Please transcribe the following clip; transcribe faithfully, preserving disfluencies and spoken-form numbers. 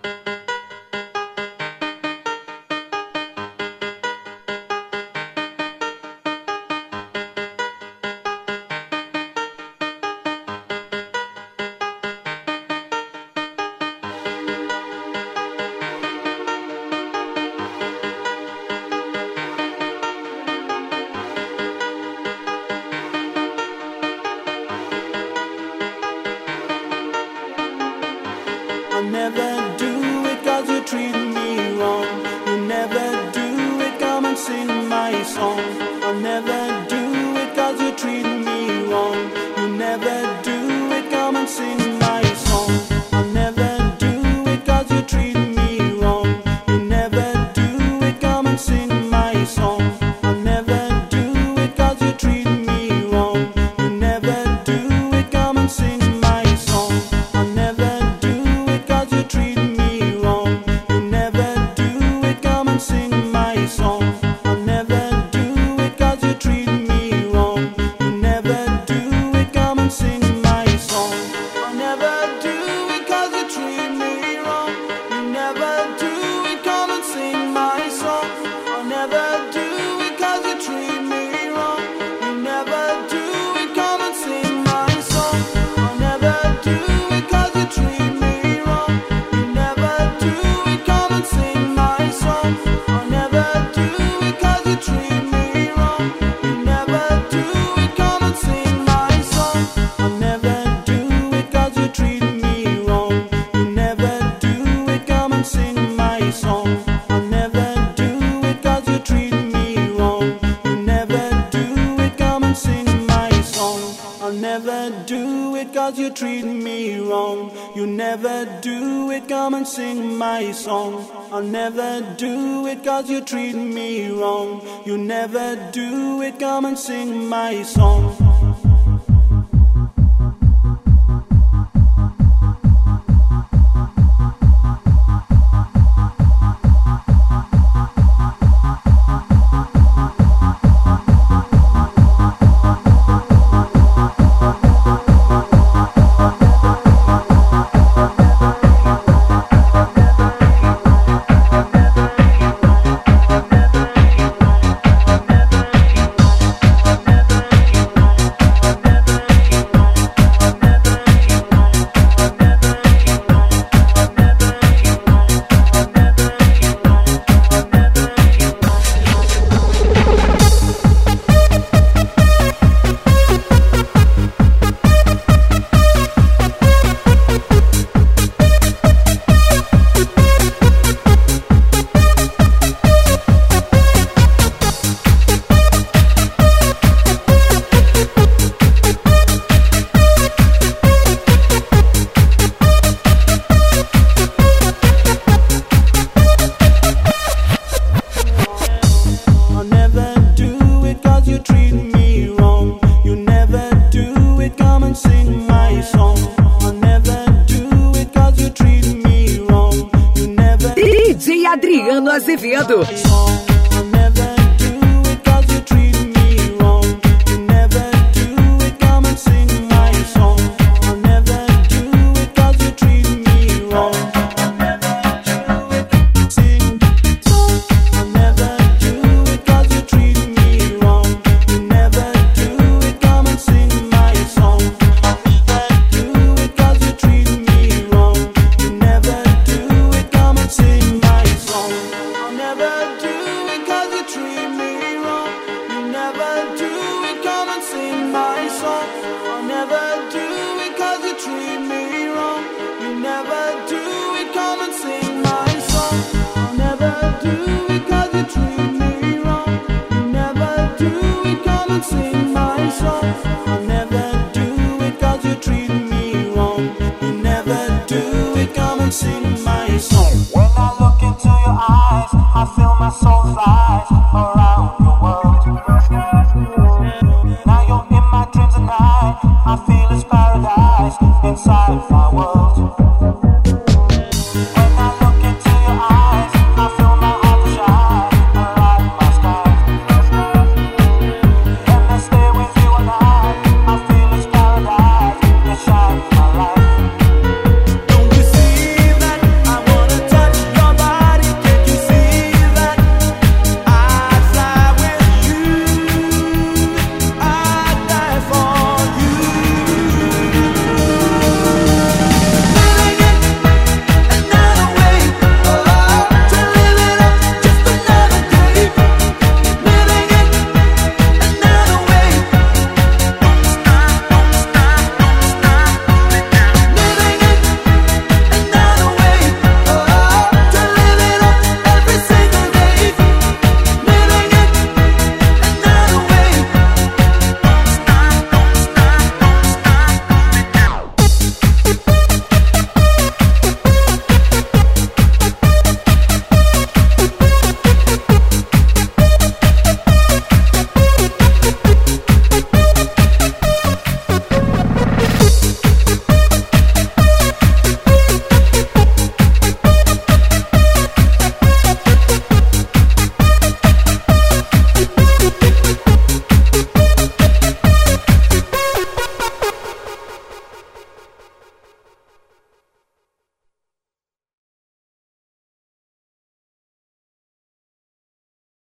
I'll never do it cause you treat me wrong. You never do it, come and sing my song. I'll never do it cause you treat me wrong. You never do it, come and sing my song. I'll never do it cause you treat me wrong. You never do it, come and sing my song. I'll never do it cause you treat me wrong. You never do it, come and sing my song. I'll never you treat me wrong. You never do it, come and sing my song. I'll never do it cause you treat me wrong. You never do it, come and sing my song. I'll never do it cause you treat me wrong. You never do it, come and sing my song. I'll never do it cause you treat me wrong. You never do it, come and sing my song. I'll never do it cause you treat me cause you treat me wrong. You never do it, come and sing my song. I'll never do it cause you treat me wrong. You never do it, come and sing my song. Adriano Azevedo. When I look into your eyes, I feel my soul fly.